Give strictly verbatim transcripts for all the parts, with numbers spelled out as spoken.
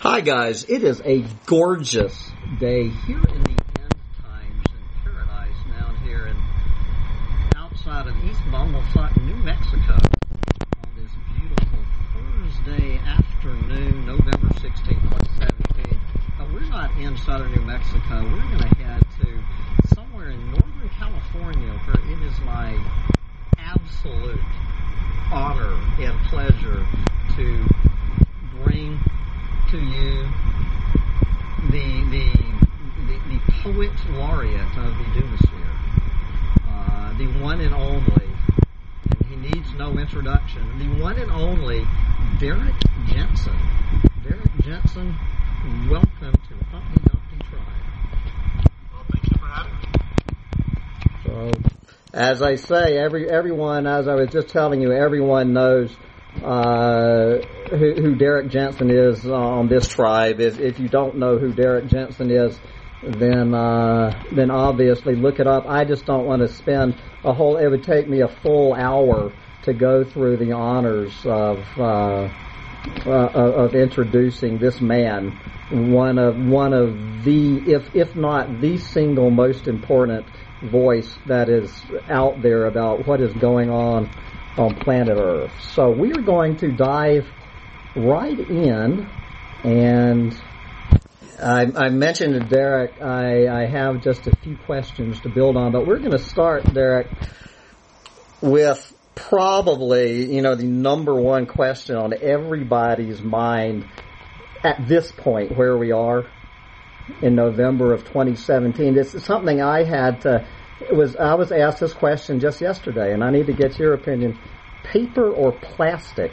Hi guys, it is a gorgeous day here in the end times in paradise down here in outside of East Bumblesuck, New Mexico on this beautiful Thursday afternoon, November sixteenth, twenty seventeen. Uh, we're not in southern New Mexico. We're going to head to somewhere in northern California where it is my absolute honor and pleasure to bring to you the the the, the poet laureate of the Dumasphere, uh, the one and only, and he needs no introduction, the one and only Derek Jensen. Derek Jensen, welcome to Humpty Dumpty Tribe. Well, thank you for having me. So, as I say, every everyone, as I was just telling you, everyone knows uh, who, who Derek Jensen is on this tribe. If, if you don't know who Derek Jensen is, then uh, then obviously look it up. I just don't want to spend a whole. It would take me a full hour to go through the honors of uh, uh, of introducing this man, one of one of the, if if not the single most important voice that is out there about what is going on on planet Earth. So we are going to dive right in, and I, I mentioned to Derek I, I have just a few questions to build on, but we're going to start, Derek, with probably, you know, the number one question on everybody's mind at this point where we are in November of twenty seventeen. This is something I had to, it was, I was asked this question just yesterday, and I need to get your opinion. Paper or plastic?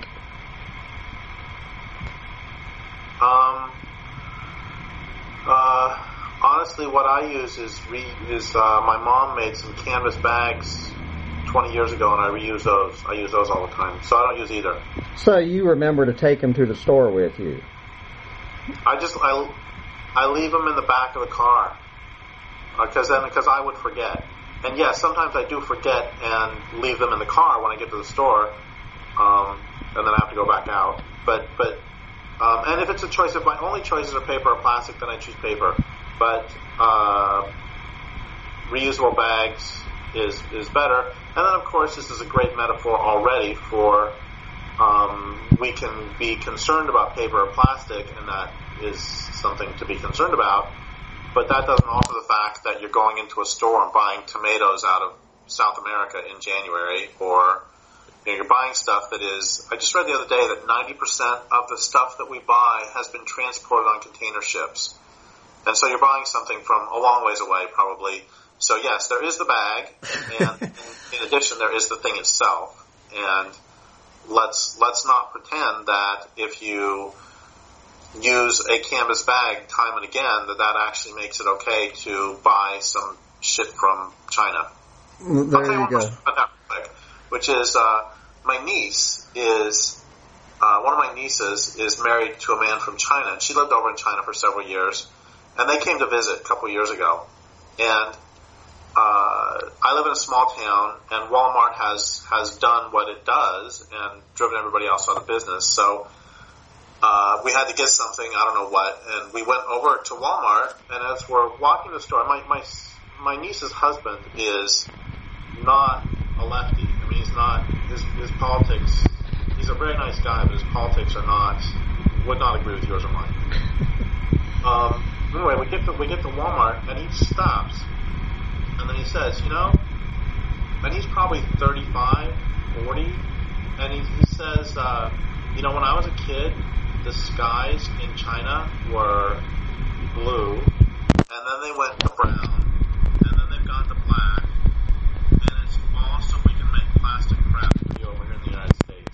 Um, uh, honestly, what I use is, re, is uh, my mom made some canvas bags twenty years ago, and I reuse those. I use those all the time, so I don't use either. So you remember to take them to the store with you? I just, I, I leave them in the back of the car, because uh, then, because I would forget. And yes, sometimes I do forget and leave them in the car when I get to the store, um, and then I have to go back out. But, but, um, and if it's a choice, if my only choices are paper or plastic, then I choose paper. But, uh, reusable bags is, is better. And then of course this is a great metaphor already for, um, we can be concerned about paper or plastic, and that is something to be concerned about. But that doesn't alter the fact that you're going into a store and buying tomatoes out of South America in January, or you know, you're buying stuff that is, I just read the other day that ninety percent of the stuff that we buy has been transported on container ships. And so you're buying something from a long ways away, probably. So yes, there is the bag, and in addition, there is the thing itself. And let's, let's not pretend that if you use a canvas bag time and again, that that actually makes it okay to buy some shit from China. There you go. Quick, which is, uh, my niece is, uh, one of my nieces is married to a man from China, and she lived over in China for several years, and they came to visit a couple of years ago. And, uh, I live in a small town, and Walmart has, has done what it does and driven everybody else out of business, so Uh, we had to get something, I don't know what, and we went over to Walmart, and as we're walking the store, my, my, my niece's husband is not a lefty. I mean, he's not, his, his politics, he's a very nice guy, but his politics are not, would not agree with yours or mine. Um, anyway, we get to, we get to Walmart, and he stops, and then he says, you know, and he's probably thirty-five, forty, and he, he says, uh, you know, when I was a kid, the skies in China were blue, and then they went to brown, and then they've gone to black, and it's awesome we can make plastic crap for you over here in the United States.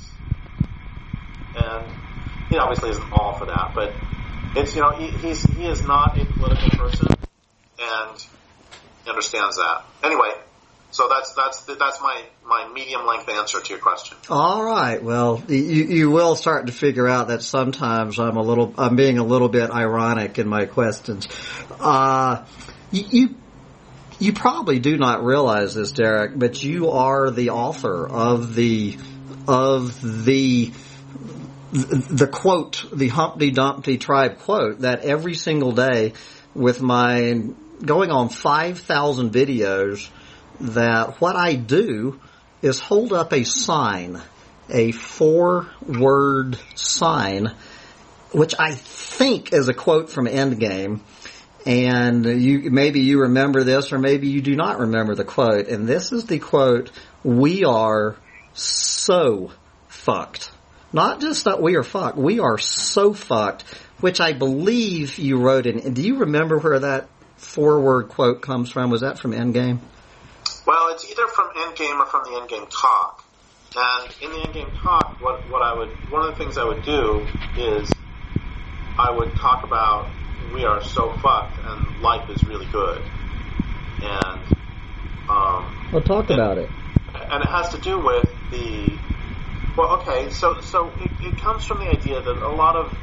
And he obviously isn't all for that, but it's, you know, he, he's, he is not a political person, and he understands that. Anyway, so that's that's that's my, my medium length answer to your question. All right. Well, you you will start to figure out that sometimes I'm a little I'm being a little bit ironic in my questions. Uh, you, you you probably do not realize this, Derek, but you are the author of the of the the quote, the Humpty Dumpty tribe quote, that every single day with my going on five thousand videos, that what I do is hold up a sign, a four-word sign, which I think is a quote from Endgame. And you, maybe you remember this, or maybe you do not remember the quote. And this is the quote: "We are so fucked." Not just that we are fucked, we are so fucked, which I believe you wrote in. Do you remember where that four-word quote comes from? Was that from Endgame? Well, it's either from Endgame or from the Endgame talk. And in the Endgame talk, what, what I would, one of the things I would do is I would talk about we are so fucked and life is really good. And, um... Well, talk and, about it. And it has to do with the... Well, okay, so so it, it comes from the idea that a lot of...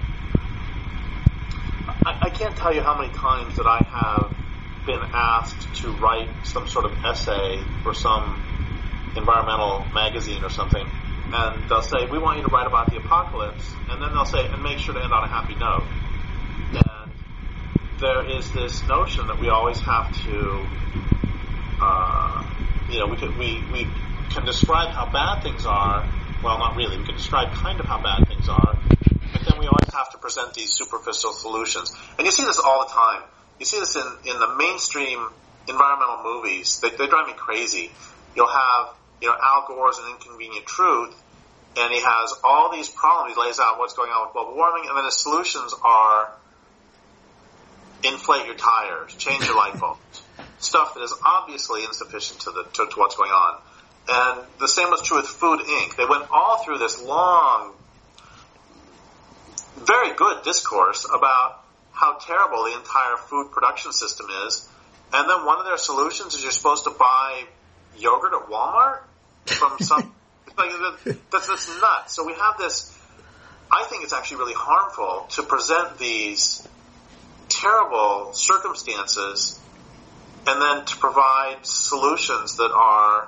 I, I can't tell you how many times that I have been asked to write some sort of essay for some environmental magazine or something, and they'll say, we want you to write about the apocalypse, and then they'll say, and make sure to end on a happy note. And there is this notion that we always have to, uh, you know, we can, we, we can describe how bad things are. Well, not really. We can describe kind of how bad things are, but then we always have to present these superficial solutions. And you see this all the time. You see this in, in the mainstream environmental movies. They, they drive me crazy. You'll have, you know, Al Gore's An Inconvenient Truth, and he has all these problems. He lays out what's going on with global warming, and then his solutions are inflate your tires, change your light bulbs, stuff that is obviously insufficient to the to, to what's going on. And the same was true with Food Incorporated. They went all through this long, very good discourse about how terrible the entire food production system is. And then one of their solutions is you're supposed to buy yogurt at Walmart from some... like, that's, that's nuts. So we have this... I think it's actually really harmful to present these terrible circumstances and then to provide solutions that are...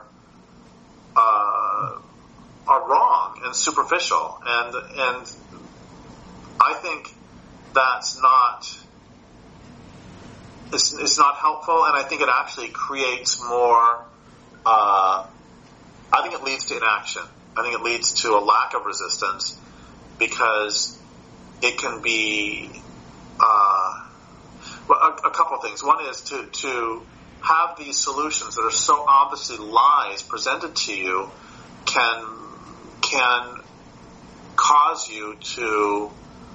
Uh, are wrong and superficial, and and I think that's not it's, it's not helpful, and I think it actually creates more. Uh, I think it leads to inaction. I think it leads to a lack of resistance because it can be uh, well, a, a couple of things. One is to to have these solutions that are so obviously lies presented to you can can cause you to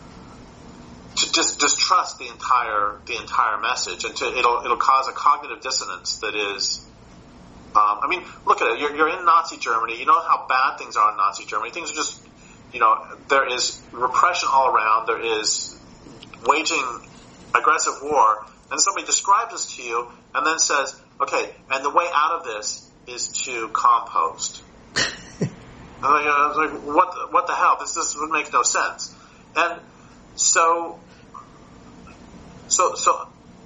to just distrust the entire the entire message, and to it'll it'll cause a cognitive dissonance that is. Um, I mean, look at it. You're, you're in Nazi Germany. You know how bad things are in Nazi Germany. Things are just, you know, there is repression all around. There is waging aggressive war. And somebody describes this to you and then says, okay, and the way out of this is to compost. And I was like, what the, what the hell? This, this would make no sense. And so, so, so,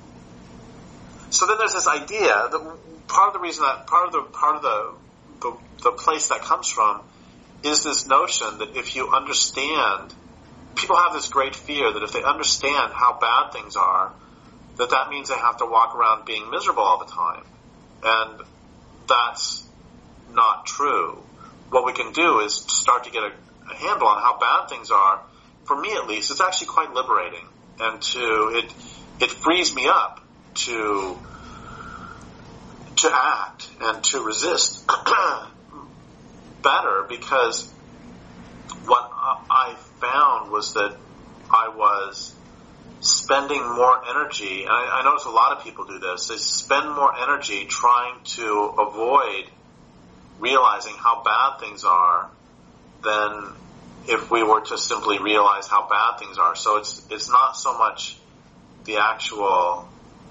so then there's this idea that part of the reason that, part of the, part of the, the, the place that comes from is this notion that if you understand, people have this great fear that if they understand how bad things are, that that means they have to walk around being miserable all the time. And that's not true. What we can do is start to get a, a handle on how bad things are. For me, at least, it's actually quite liberating. And to, it, it frees me up to, to act and to resist better, because what I found was that I was spending more energy, and I, I notice a lot of people do this, they spend more energy trying to avoid realizing how bad things are than if we were to simply realize how bad things are. So it's it's not so much the actual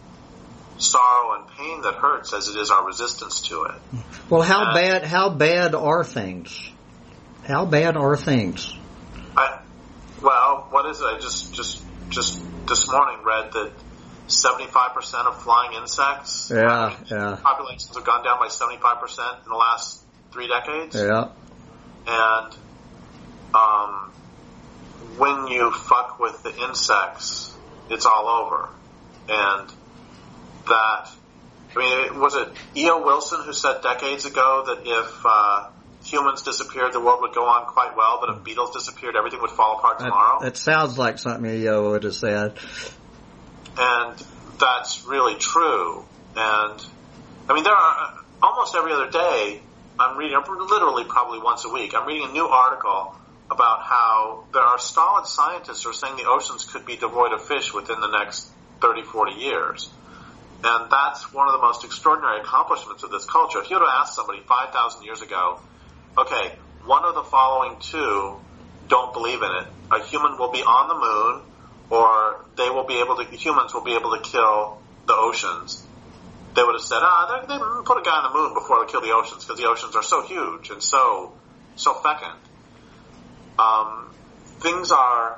sorrow and pain that hurts as it is our resistance to it. Well, how and bad how bad are things? How bad are things? I, well, what is it? I just just just this morning read that seventy-five percent of flying insects, yeah, yeah, populations have gone down by seventy-five percent in the last three decades. Yeah. And um, when you fuck with the insects, it's all over. And that, I mean, was it E O. Wilson who said decades ago that if uh, humans disappeared, the world would go on quite well, but if beetles disappeared, everything would fall apart tomorrow? That, that sounds like something E O would have said. And that's really true. And, I mean, there are, almost every other day, I'm reading, literally probably once a week, I'm reading a new article about how there are stolid scientists who are saying the oceans could be devoid of fish within the next thirty, forty years. And that's one of the most extraordinary accomplishments of this culture. If you were to ask somebody five thousand years ago, okay, one of the following two don't believe in it. A human will be on the moon, or they will be able to, humans will be able to kill the oceans. They would have said, ah, they, they put a guy on the moon before they kill the oceans, because the oceans are so huge and so, so fecund. Um, things are,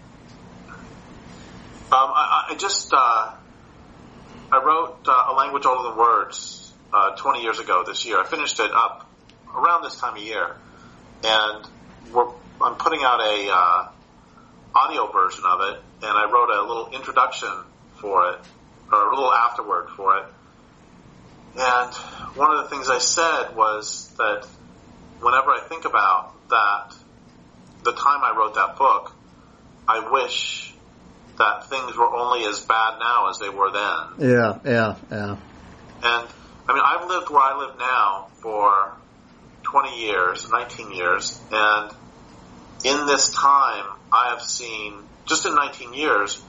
um, I, I just, uh, I wrote uh, A Language Older Than Words uh, twenty years ago this year. I finished it up around this time of year, and we're, I'm putting out a uh, audio version of it, and I wrote a little introduction for it, or a little afterword for it. And one of the things I said was that whenever I think about that, the time I wrote that book, I wish that things were only as bad now as they were then. Yeah, yeah, yeah. And, I mean, I've lived where I live now for twenty years, nineteen years, and in this time, I have seen, just in nineteen years,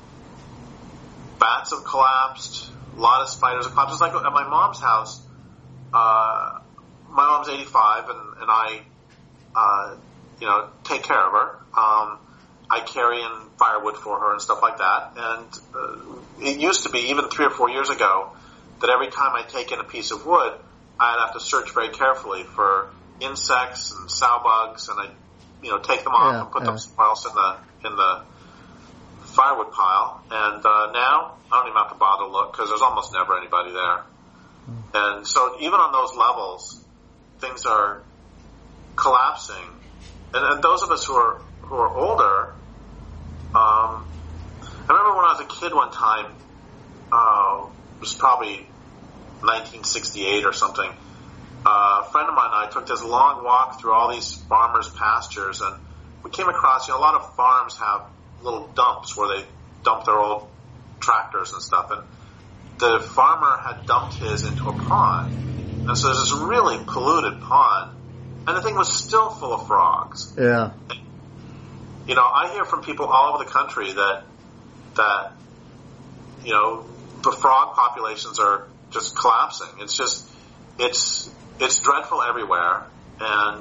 bats have collapsed, a lot of spiders have collapsed. It's like at my mom's house, uh, my mom's eighty-five, and, and I, uh, you know, take care of her. Um, I carry in firewood for her and stuff like that. And uh, it used to be, even three or four years ago, that every time I take in a piece of wood, I'd have to search very carefully for insects and sow bugs, and I'd, you know, take them off yeah, and put yeah. them somewhere else in the in the firewood pile. And uh, now I don't even have to bother to look, because there's almost never anybody there. And so even on those levels, things are collapsing. And, and those of us who are who are older, um, I remember when I was a kid one time, uh, it was probably nineteen sixty-eight or something, uh, a friend of mine and I took this long walk through all these farmers' pastures, and we came across, you know, a lot of farms have little dumps where they dump their old tractors and stuff, and the farmer had dumped his into a pond, and so there's this really polluted pond, and the thing was still full of frogs. Yeah. You know, I hear from people all over the country that, that, you know, the frog populations are just collapsing. It's just, it's, it's dreadful everywhere. And,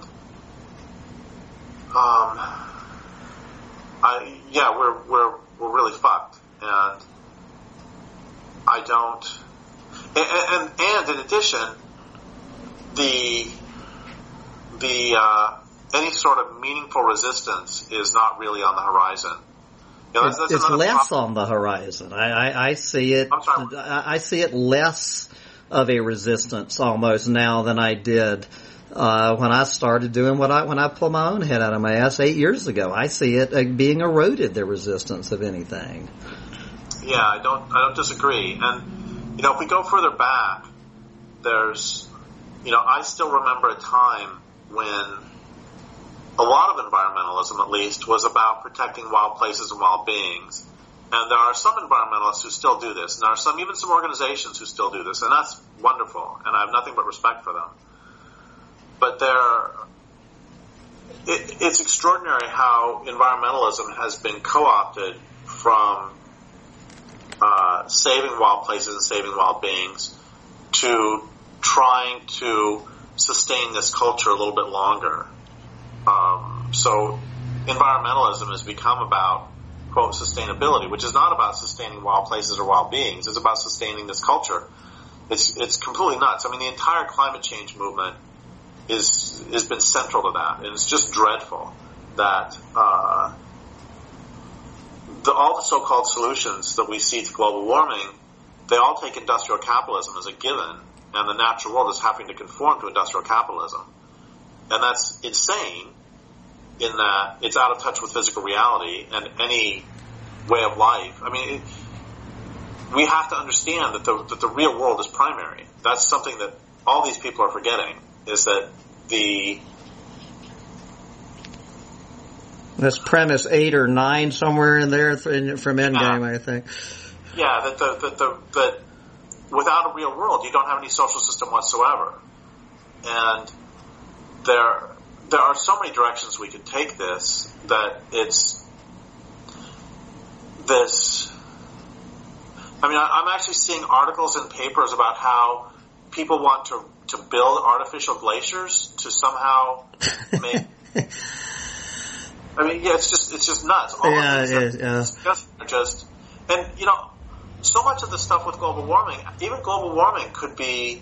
um, I, yeah, we're, we're, we're really fucked. And I don't, and, and, and in addition, the, the, uh, any sort of meaningful resistance is not really on the horizon. You know, that's, that's it's less problem. on the horizon. I, I, I see it. I'm sorry. I, I see it less of a resistance almost now than I did uh, when I started doing what I when I pulled my own head out of my ass eight years ago. I see it uh, being eroded, the resistance of anything. Yeah, I don't. I don't disagree. And you know, if we go further back, there's, you know, I still remember a time when a lot of environmentalism, at least, was about protecting wild places and wild beings. And there are some environmentalists who still do this, and there are some, even some organizations who still do this, and that's wonderful, and I have nothing but respect for them. But there, it, it's extraordinary how environmentalism has been co-opted from uh, saving wild places and saving wild beings to trying to sustain this culture a little bit longer. Um, so environmentalism has become about, quote, sustainability, which is not about sustaining wild places or wild beings. It's about sustaining this culture. It's it's completely nuts. I mean, the entire climate change movement is has been central to that, and it's just dreadful that uh, the, all the so-called solutions that we see to global warming, they all take industrial capitalism as a given, and the natural world is having to conform to industrial capitalism. And that's insane, in that it's out of touch with physical reality and any way of life. I mean, it, we have to understand that the, that the real world is primary. That's something that all these people are forgetting, is that the... That's premise eight or nine somewhere in there from Endgame, yeah. I think. Yeah, that the, that the that without a real world, you don't have any social system whatsoever. And there there are so many directions we could take this that it's this. I mean, I'm actually seeing articles in papers about how people want to to build artificial glaciers to somehow make. I mean, yeah, it's just it's just nuts. All yeah, of these yeah, yeah. are just, and you know, so much of the stuff with global warming, even global warming could be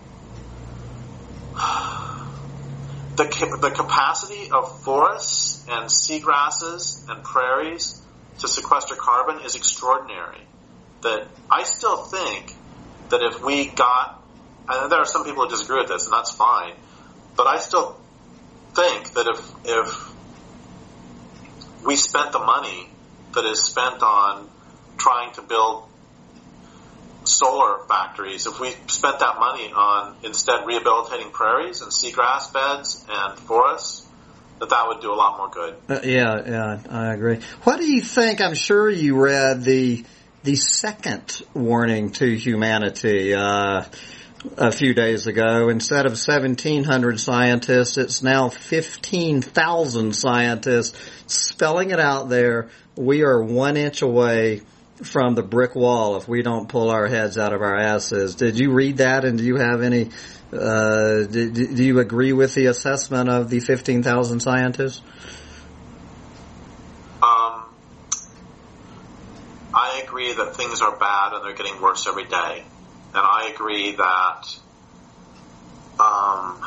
the the capacity of forests and seagrasses and prairies to sequester carbon is extraordinary. That I still think that if we got, and there are some people who disagree with this, and that's fine, but I still think that if if we spent the money that is spent on trying to build solar factories, if we spent that money on instead rehabilitating prairies and seagrass beds and forests, that that would do a lot more good. Uh, yeah, yeah, I agree. What do you think? I'm sure you read the the second warning to humanity uh, a few days ago. Instead of seventeen hundred scientists, it's now fifteen thousand scientists spelling it out there. We are one inch away from the brick wall if we don't pull our heads out of our asses. Did you read that, and do you have any, uh, do, do you agree with the assessment of the fifteen thousand scientists? Um, I agree that things are bad and they're getting worse every day. And I agree that um,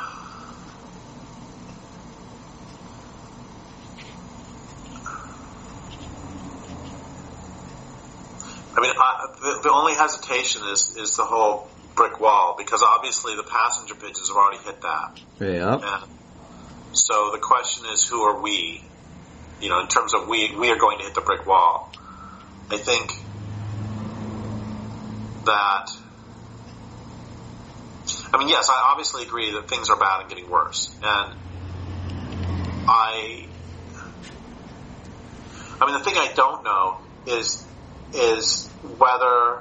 I mean, I, the, the only hesitation is, is the whole brick wall, because obviously the passenger pigeons have already hit that. Yeah. And so the question is, who are we? You know, in terms of we, we are going to hit the brick wall. I think that, I mean, yes, I obviously agree that things are bad and getting worse. And I, I mean, the thing I don't know is, is whether,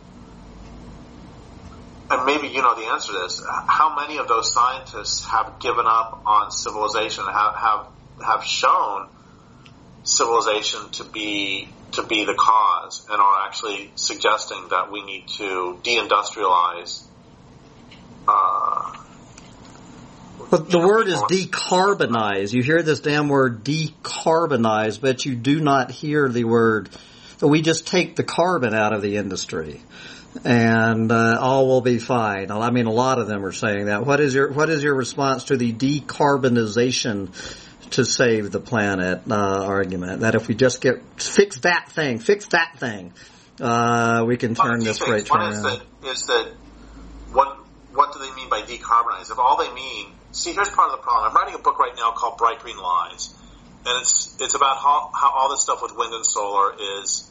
and maybe you know the answer to this, how many of those scientists have given up on civilization, have, have, have shown civilization to be, to be the cause, and are actually suggesting that we need to deindustrialize. Uh, but the word is decarbonize. You hear this damn word decarbonize, but you do not hear the word. So we just take the carbon out of the industry, and uh, all will be fine. I mean, a lot of them are saying that. What is your what is your response to the decarbonization to save the planet uh, argument? That if we just get fix that thing, fix that thing, uh, we can turn this freight train around. One is that, is that what what do they mean by decarbonize? If all they mean, see, here's part of the problem. I'm writing a book right now called Bright Green Lies. And it's it's about how, how all this stuff with wind and solar is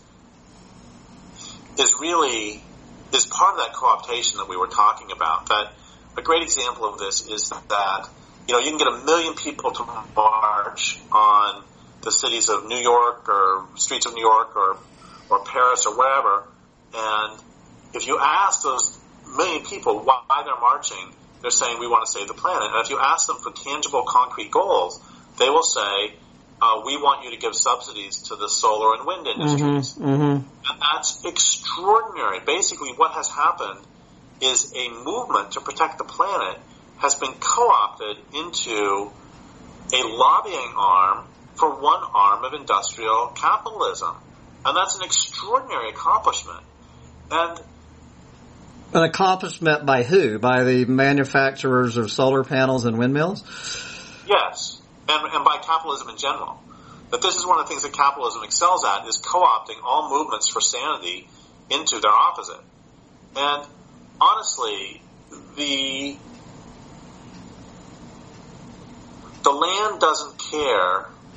is really is part of that co-optation that we were talking about. That a great example of this is that, you know, you can get a million people to march on the cities of New York or streets of New York or or Paris or wherever, and if you ask those million people why they're marching, they're saying we want to save the planet. And if you ask them for tangible, concrete goals, they will say, Uh, we want you to give subsidies to the solar and wind industries. Mm-hmm, mm-hmm. And that's extraordinary. Basically, what has happened is a movement to protect the planet has been co-opted into a lobbying arm for one arm of industrial capitalism. And that's an extraordinary accomplishment. And an accomplishment by who? By the manufacturers of solar panels and windmills? Yes. And, and by capitalism in general. That this is one of the things that capitalism excels at, is co-opting all movements for sanity into their opposite. And honestly, the the land doesn't care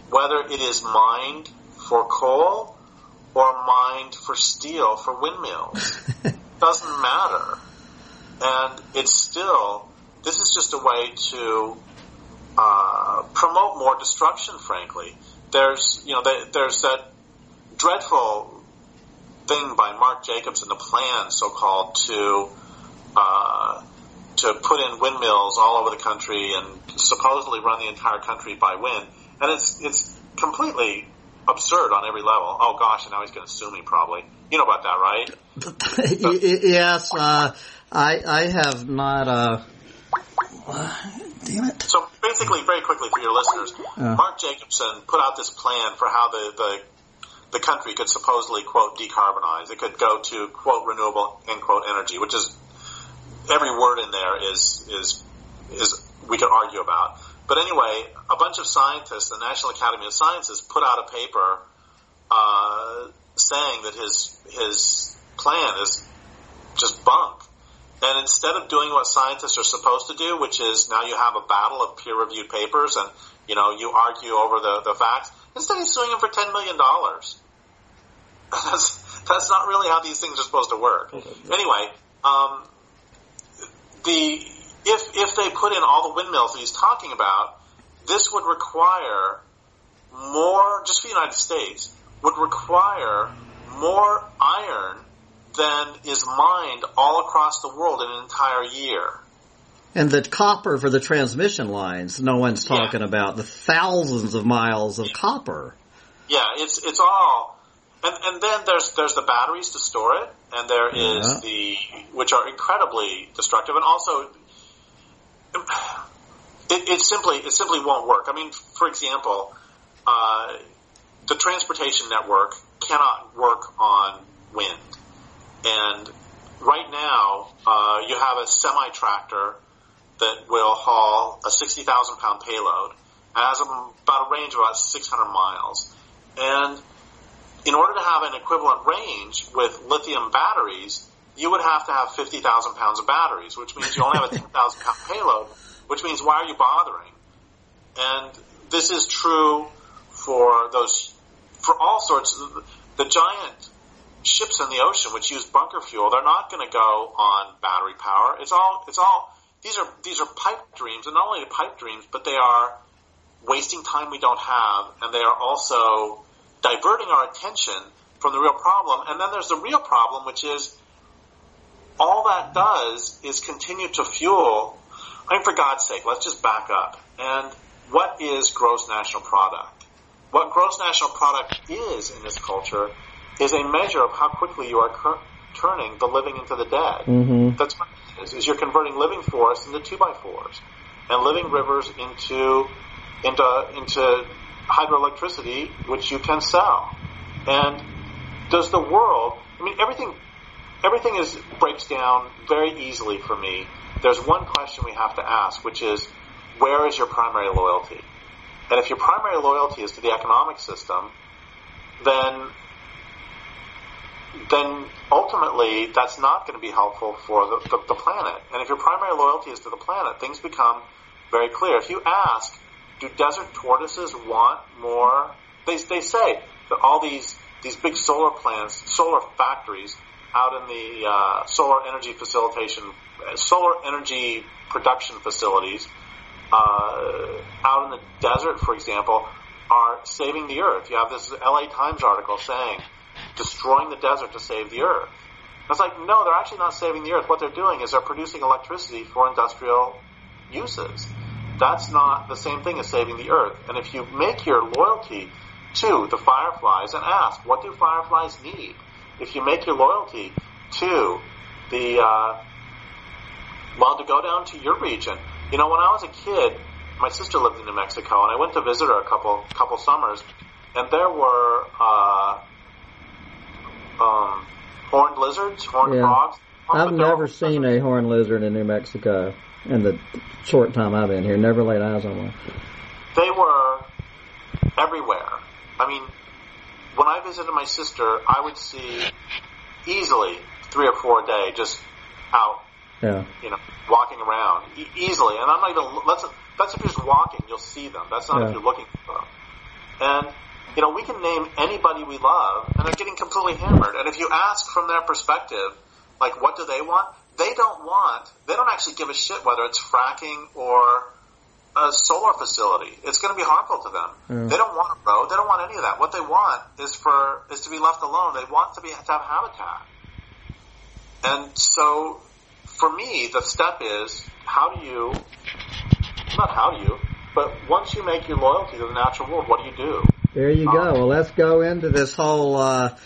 whether it is mined for coal or mined for steel for windmills. Doesn't matter. And it's still, this is just a way to uh, promote more destruction, frankly. There's, you know, there's that dreadful thing by Mark Jacobson, the plan, so-called, to uh, to put in windmills all over the country and supposedly run the entire country by wind. And it's it's completely absurd on every level. Oh, gosh, and now he's going to sue me, probably. You know about that, right? So, yes, uh, I I have not... Uh, damn it. So basically, very quickly for your listeners, uh. Mark Jacobson put out this plan for how the, the the country could supposedly, quote, decarbonize. It could go to, quote, renewable, end quote, energy, which is, every word in there is, is, is, we could argue about. But anyway, a bunch of scientists, the National Academy of Sciences, put out a paper, uh, saying that his, his plan is just bunk. And instead of doing what scientists are supposed to do, which is now you have a battle of peer-reviewed papers and, you know, you argue over the, the facts, instead he's suing him for ten million dollars. That's, that's not really how these things are supposed to work. Anyway, um, the, if, if they put in all the windmills that he's talking about, this would require more, just for the United States, would require more iron than is mined all across the world in an entire year. And the copper for the transmission lines, no one's talking yeah. about the thousands of miles of copper. Yeah, it's it's all, and and then there's there's the batteries to store it, and there is yeah. the which are incredibly destructive, and also it, it simply it simply won't work. I mean, for example, uh, the transportation network cannot work on wind. And right now, uh, you have a semi-tractor that will haul a sixty thousand pound payload and has a, about a range of about six hundred miles. And in order to have an equivalent range with lithium batteries, you would have to have fifty thousand pounds of batteries, which means you only have a ten thousand pound payload, which means why are you bothering? And this is true for those, for all sorts of, the giant ships in the ocean which use bunker fuel, they're not going to go on battery power. It's all, it's all, these are, these are pipe dreams, and not only pipe dreams, but they are wasting time we don't have, and they are also diverting our attention from the real problem. And then there's the real problem, which is all that does is continue to fuel, I mean, for God's sake, let's just back up. And what is gross national product? What gross national product is in this culture is a measure of how quickly you are cur- turning the living into the dead. Mm-hmm. That's what it is, is you're converting living forests into two-by-fours and living rivers into into into hydroelectricity, which you can sell. And does the world, I mean, everything everything is breaks down very easily for me. There's one question we have to ask, which is, where is your primary loyalty? And if your primary loyalty is to the economic system, then then ultimately that's not going to be helpful for the, the, the planet. And if your primary loyalty is to the planet, things become very clear. If you ask, do desert tortoises want more? They, they say that all these, these big solar plants, solar factories out in the uh, solar energy facilitation, solar energy production facilities uh, out in the desert, for example, are saving the earth. You have this L A Times article saying, destroying the desert to save the earth. And it's like, no, they're actually not saving the earth. What they're doing is they're producing electricity for industrial uses. That's not the same thing as saving the earth. And if you make your loyalty to the fireflies and ask, what do fireflies need? If you make your loyalty to the, uh, well, to go down to your region. You know, when I was a kid, my sister lived in New Mexico, and I went to visit her a couple, couple summers, and there were, uh, Um, horned lizards, horned yeah. frogs. I've never seen a horned lizard in New Mexico in the short time I've been here. Never laid eyes on one. They were everywhere. I mean, when I visited my sister, I would see easily three or four a day just out, yeah. you know, walking around e- easily. And I'm not even, that's, that's if you're just walking, you'll see them. That's not yeah. if you're looking for them. And, you know, we can name anybody we love, and they're getting completely hammered. And if you ask from their perspective, like, what do they want? They don't want, they don't actually give a shit whether it's fracking or a solar facility. It's going to be harmful to them. Mm. They don't want a road. They don't want any of that. What they want is for, is to be left alone. They want to be, to have habitat. And so, for me, the step is, how do you, not how do you, but once you make your loyalty to the natural world, what do you do? There you go. Well, let's go into this whole, uh,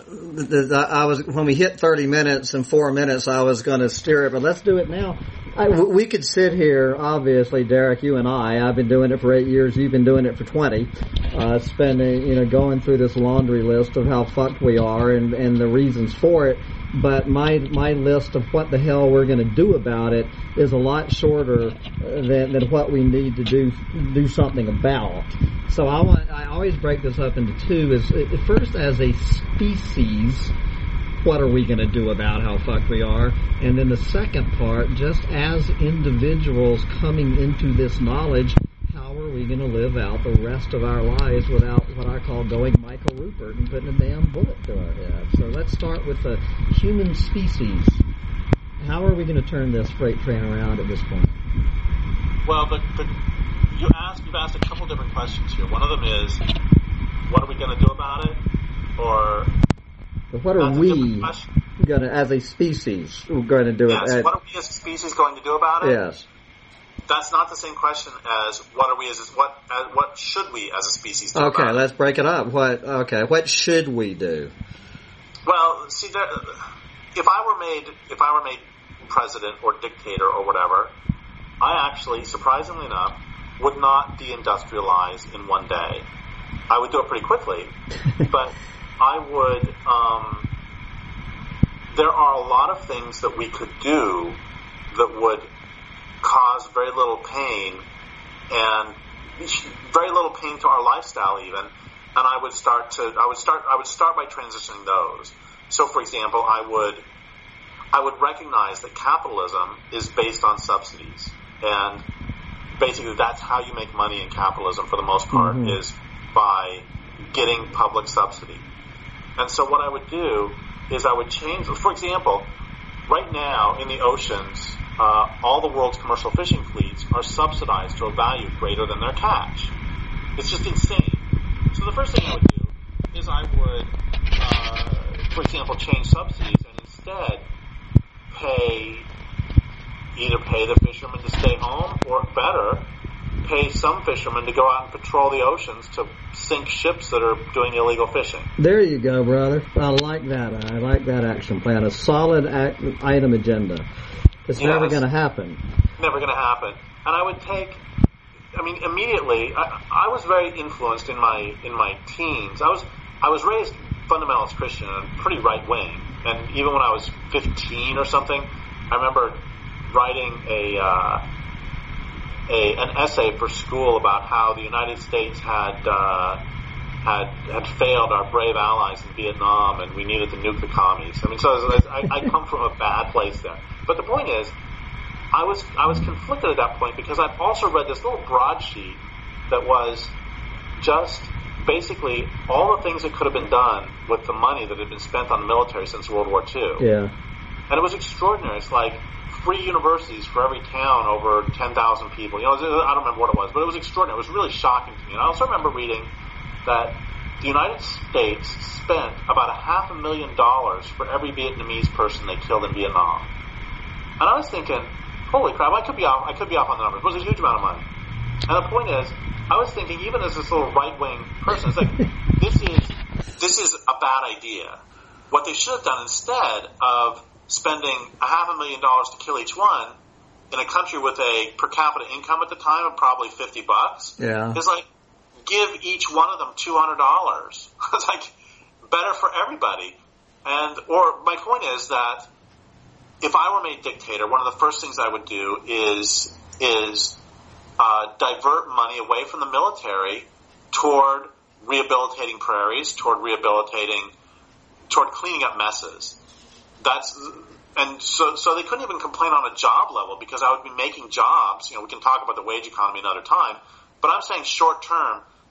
I was, when we hit thirty minutes and four minutes, I was going to steer it, but let's do it now. I, we could sit here, obviously, Derek, you and I. I've been doing it for eight years. You've been doing it for twenty. Uh, spending, you know, going through this laundry list of how fucked we are and, and the reasons for it. But my my list of what the hell we're going to do about it is a lot shorter than than what we need to do do something about. So I want I always break this up into two. Is first, as a species, what are we going to do about how fucked we are? And then the second part, just as individuals coming into this knowledge, how are we going to live out the rest of our lives without what I call going Michael Rupert and putting a damn bullet to our head? So let's start with the human species. How are we going to turn this freight train around at this point? Well, the, the, you asked, you've asked a couple different questions here. One of them is, what are we going to do about it? Or... But what are we going to, as a species, going to do yes, it? Yes, what are we as a species going to do about it? Yes. That's not the same question as what are we as what as, what should we as a species do? Okay, about let's it? break it up. What okay, what should we do? Well, see, there, if I were made if I were made president or dictator or whatever, I actually, surprisingly enough, would not deindustrialize in one day. I would do it pretty quickly, but I would. Um, there are a lot of things that we could do that would cause very little pain and very little pain to our lifestyle even, and I would start to I would start I would start by transitioning those. So, for example, I would I would recognize that capitalism is based on subsidies, and basically that's how you make money in capitalism for the most part, mm-hmm. is by getting public subsidy. And so what I would do is I would change, for example, right now in the oceans, uh, all the world's commercial fishing fleets are subsidized to a value greater than their catch. It's just insane. So the first thing I would do is I would, uh, for example, change subsidies and instead pay, either pay the fishermen to stay home or better, pay some fishermen to go out and patrol the oceans to sink ships that are doing illegal fishing. There you go, brother. I like that. I like that action plan. A solid act, item agenda. It's yes. never going to happen. Never going to happen. And I would take, I mean, immediately, I, I was very influenced in my in my teens. I was I was raised fundamentalist Christian and pretty right wing. And even when I was fifteen or something, I remember writing a uh, a an essay for school about how the United States had uh, had had failed our brave allies in Vietnam, and we needed to nuke the commies. I mean, so I, I come from a bad place there. But the point is, I was I was conflicted at that point because I'd also read this little broadsheet that was just basically all the things that could have been done with the money that had been spent on the military since World War Two. Yeah. And it was extraordinary. It's like free universities for every town over ten thousand people. You know, I don't remember what it was, but it was extraordinary. It was really shocking to me. And I also remember reading that the United States spent about a half a million dollars for every Vietnamese person they killed in Vietnam. And I was thinking, holy crap, I could be off, I could be off on the numbers. It was a huge amount of money. And the point is, I was thinking, even as this little right-wing person, it's like, this is, this is a bad idea. What they should have done instead of spending a half a million dollars to kill each one in a country with a per capita income at the time of probably fifty bucks, yeah. is like, give each one of them two hundred dollars. It's like, better for everybody. And, or my point is that if I were made dictator, one of the first things I would do is, is, uh, divert money away from the military toward rehabilitating prairies, toward rehabilitating, toward cleaning up messes. That's, and so, so they couldn't even complain on a job level because I would be making jobs. You know, we can talk about the wage economy another time, but I'm saying short term,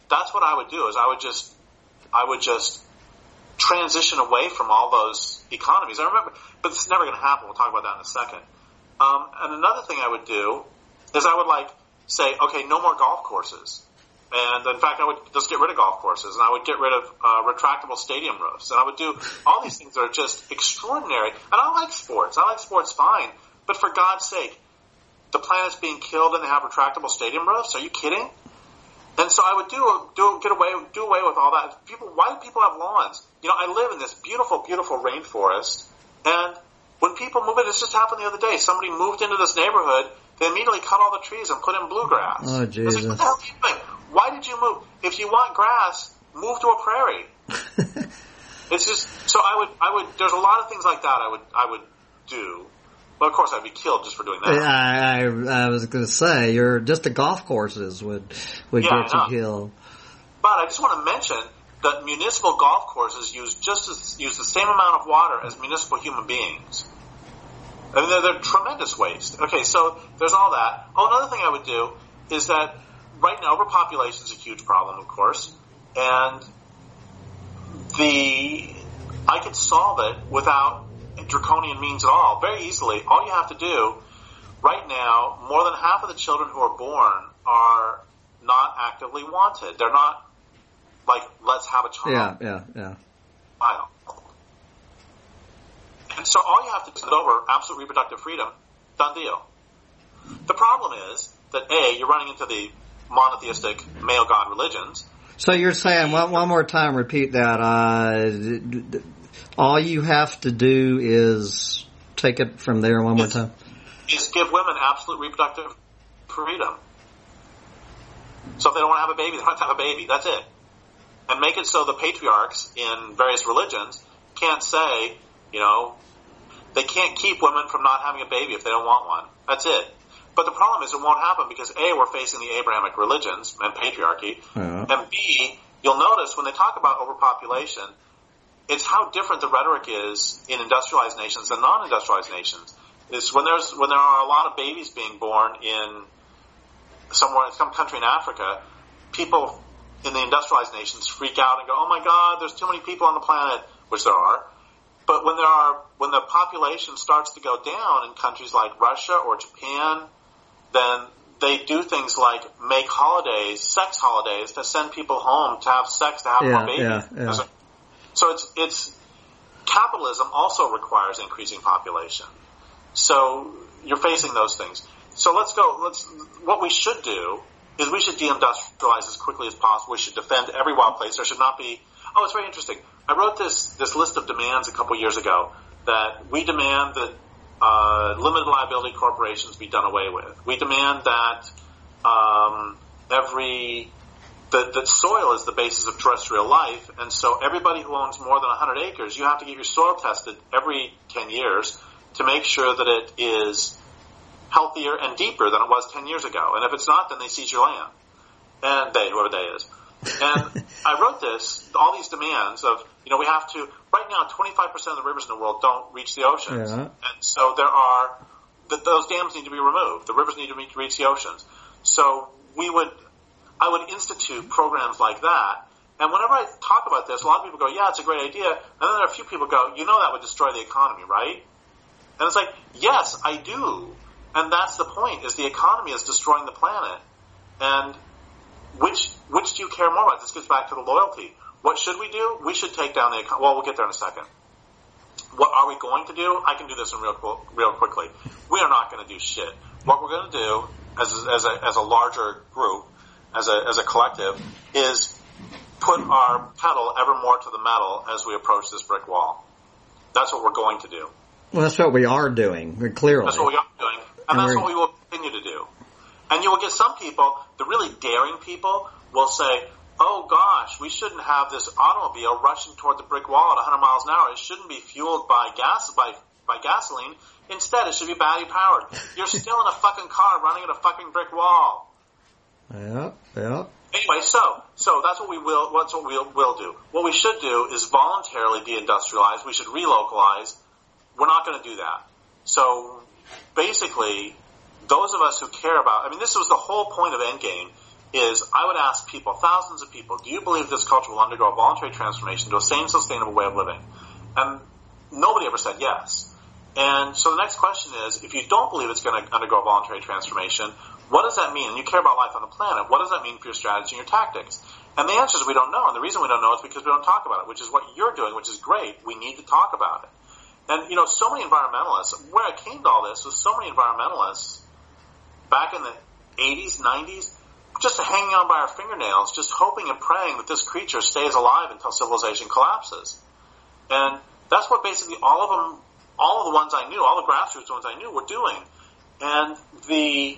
that's what I would do. Is I would just, I would just transition away from all those economies. I remember, but it's never going to happen. We'll talk about that in a second. Um, and another thing I would do is I would like say, okay, no more golf courses. And in fact, I would just get rid of golf courses, and I would get rid of uh, retractable stadium roofs, and I would do all these things that are just extraordinary. And I like sports. I like sports fine, but for God's sake, the planet's being killed, and they have retractable stadium roofs? Are you kidding? And so I would do do get away do away with all that. People, why do people have lawns? You know, I live in this beautiful, beautiful rainforest, and when people move in, this just happened the other day. Somebody moved into this neighborhood. They immediately cut all the trees and put in bluegrass. Oh, Jesus. Like, what the hell are you doing? Why did you move? If you want grass, move to a prairie. It's just, so I would, I would, there's a lot of things like that I would, I would do. Well, of course, I'd be killed just for doing that. I, I, I was going to say, you're just the golf courses would, would yeah, get you killed. But I just want to mention that municipal golf courses use just as, use the same amount of water as municipal human beings. I mean, they're, they're tremendous waste. Okay, so there's all that. Oh, another thing I would do is that right now overpopulation is a huge problem, of course, and the I could solve it without draconian means at all, very easily. All you have to do right now, more than half of the children who are born are not actively wanted. They're not like, let's have a child. Yeah, yeah, yeah. Child. And so all you have to do is over absolute reproductive freedom, done deal. The problem is that A, you're running into the monotheistic male god religions. So you're saying, one, one more time, repeat that. Uh, all you have to do is take it from there one more is, time. Is give women absolute reproductive freedom. So if they don't want to have a baby, they don't have to have a baby. That's it. And make it so the patriarchs in various religions can't say, you know, they can't keep women from not having a baby if they don't want one. That's it. But the problem is it won't happen because A, we're facing the Abrahamic religions and patriarchy, yeah. And B, you'll notice when they talk about overpopulation, it's how different the rhetoric is in industrialized nations than non-industrialized nations. It's when there's when there are a lot of babies being born in somewhere in some country in Africa, people in the industrialized nations freak out and go, "Oh my God, there's too many people on the planet," which there are. But when there are when the population starts to go down in countries like Russia or Japan, then they do things like make holidays, sex holidays, to send people home to have sex, to have yeah, more babies. Yeah, yeah. So it's it's capitalism also requires increasing population. So you're facing those things. So let's go. Let's what we should do is we should deindustrialize as quickly as possible. We should defend every wild place. There should not be. Oh, it's very interesting. I wrote this this list of demands a couple years ago that we demand that uh, limited liability corporations be done away with. We demand that um, every that, that soil is the basis of terrestrial life, and so everybody who owns more than one hundred acres, you have to get your soil tested every ten years to make sure that it is healthier and deeper than it was ten years ago. And if it's not, then they seize your land. And they, whoever they is. And I wrote this, all these demands of, you know, we have to, right now, twenty-five percent of the rivers in the world don't reach the oceans. Yeah. And so there are, th- those dams need to be removed. The rivers need to reach, reach the oceans. So we would, I would institute programs like that. And whenever I talk about this, a lot of people go, yeah, it's a great idea. And then there are a few people go, you know that would destroy the economy, right? And it's like, yes, I do. And that's the point, is the economy is destroying the planet. And which which do you care more about? This gets back to the loyalty. What should we do? We should take down the economy. Well, we'll get there in a second. What are we going to do? I can do this in real real quickly. We are not going to do shit. What we're going to do as a, as a, as a larger group, as a, as a collective, is put our pedal ever more to the metal as we approach this brick wall. That's what we're going to do. Well, that's what we are doing, clearly. That's what we are doing, and, and that's what we will continue to do. And you will get some people, the really daring people, will say, oh gosh, we shouldn't have this automobile rushing toward the brick wall at one hundred miles an hour. It shouldn't be fueled by gas by, by gasoline. Instead, it should be battery powered. You're still in a fucking car running at a fucking brick wall. Yeah, yeah. Anyway, so so that's what we will. That's what we will we'll do. What we should do is voluntarily deindustrialize. We should relocalize. We're not going to do that. So basically, those of us who care about, I mean, this was the whole point of Endgame, is I would ask people, thousands of people, do you believe this culture will undergo a voluntary transformation to a sane, sustainable way of living? And nobody ever said yes. And so the next question is, if you don't believe it's going to undergo a voluntary transformation, what does that mean? And you care about life on the planet. What does that mean for your strategy and your tactics? And the answer is we don't know. And the reason we don't know is because we don't talk about it, which is what you're doing, which is great. We need to talk about it. And, you know, so many environmentalists, where I came to all this was so many environmentalists back in the eighties, nineties, just hanging on by our fingernails, just hoping and praying that this creature stays alive until civilization collapses. And that's what basically all of them, all of the ones I knew, all the grassroots ones I knew were doing. And the,